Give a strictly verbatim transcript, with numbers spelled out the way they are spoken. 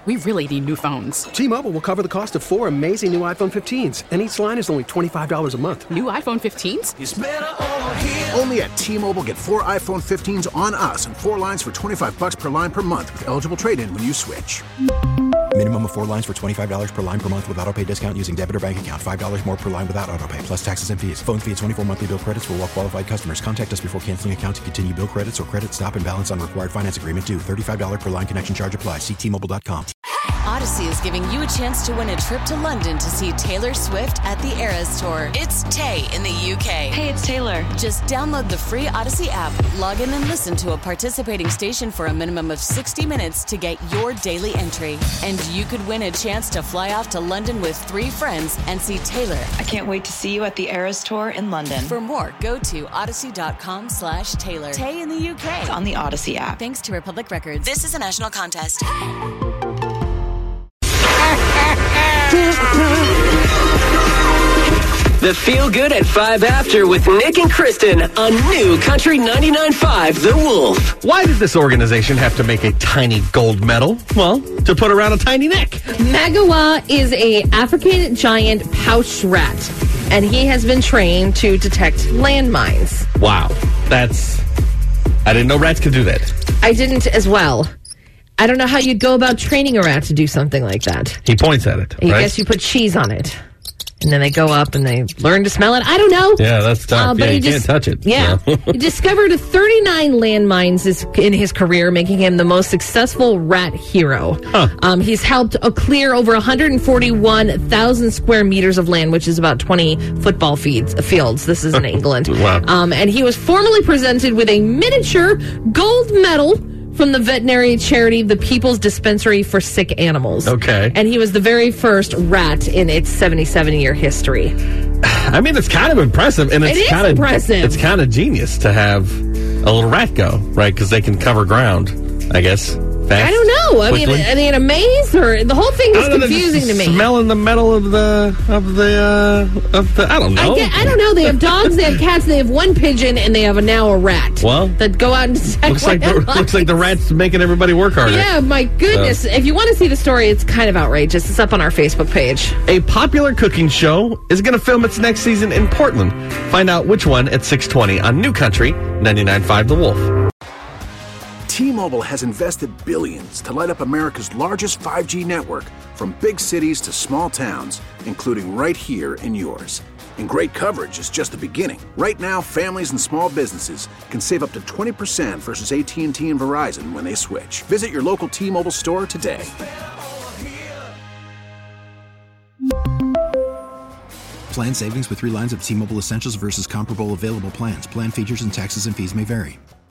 We really need new phones. T-Mobile will cover the cost of four amazing new iPhone fifteens, and each line is only twenty-five dollars a month. New iPhone fifteens? It's better over here. Only at T-Mobile, get four iPhone fifteens on us and four lines for twenty-five dollars per line per month with eligible trade-in when you switch. Minimum of four lines for twenty-five dollars per line per month with autopay discount using debit or bank account. five dollars more per line without autopay, plus taxes and fees. Phone fee at twenty-four monthly bill credits for well-qualified customers. Contact us before canceling account to continue bill credits or credit stop and balance on required finance agreement due. thirty-five dollars per line connection charge applies. See T Mobile dot com. Odyssey is giving you a chance to win a trip to London to see Taylor Swift at the Eras Tour. It's Tay in the U K. Hey, it's Taylor. Just download the free Odyssey app, log in and listen to a participating station for a minimum of sixty minutes to get your daily entry. And you could win a chance to fly off to London with three friends and see Taylor. I can't wait to see you at the Eras Tour in London. For more, go to odyssey.com slash Taylor. Tay in the U K. It's on the Odyssey app. Thanks to Republic Records. This is a national contest. The Feel Good at five After with Nick and Kristen on New Country ninety-nine point five The Wolf. Why did this organization have to make a tiny gold medal? Well, to put around a tiny neck. Magawa is a African giant pouched rat, and he has been trained to detect landmines. Wow. That's... I didn't know rats could do that. I didn't as well. I don't know how you'd go about training a rat to do something like that. He points at it, I right? guess you put cheese on it. And then they go up and they learn to smell it. I don't know. Yeah, that's tough. Uh, but yeah, you just, can't touch it. Yeah. So. He discovered thirty-nine landmines in his career, making him the most successful rat hero. Huh. Um, he's helped clear over one hundred forty-one thousand square meters of land, which is about twenty football fields. fields. This is in England. Wow. Um, and he was formally presented with a miniature gold medal from the veterinary charity, the People's Dispensary for Sick Animals. Okay. And he was the very first rat in its seventy-seven-year history. I mean, it's kind of impressive. And it's it is kind of impressive. It's kind of genius to have a little rat go, right? Because they can cover ground, I guess. Fast, I don't know. I quickly. mean, are they in a maze or the whole thing is know, confusing to me. Smelling the metal of the of the uh, of the I don't know. I, get, I don't know. They have dogs, they have cats, they have one pigeon, and they have a, now a rat. Well, that go out and detect looks like the, looks like the rat's making everybody work harder. Yeah, my goodness. So. If you want to see the story, it's kind of outrageous. It's up on our Facebook page. A popular cooking show is going to film its next season in Portland. Find out which one at six twenty on New Country ninety-nine point five The Wolf. T-Mobile has invested billions to light up America's largest five G network, from big cities to small towns, including right here in yours. And great coverage is just the beginning. Right now, families and small businesses can save up to twenty percent versus A T and T and Verizon when they switch. Visit your local T-Mobile store today. Plan savings with three lines of T-Mobile Essentials versus comparable available plans. Plan features and taxes and fees may vary.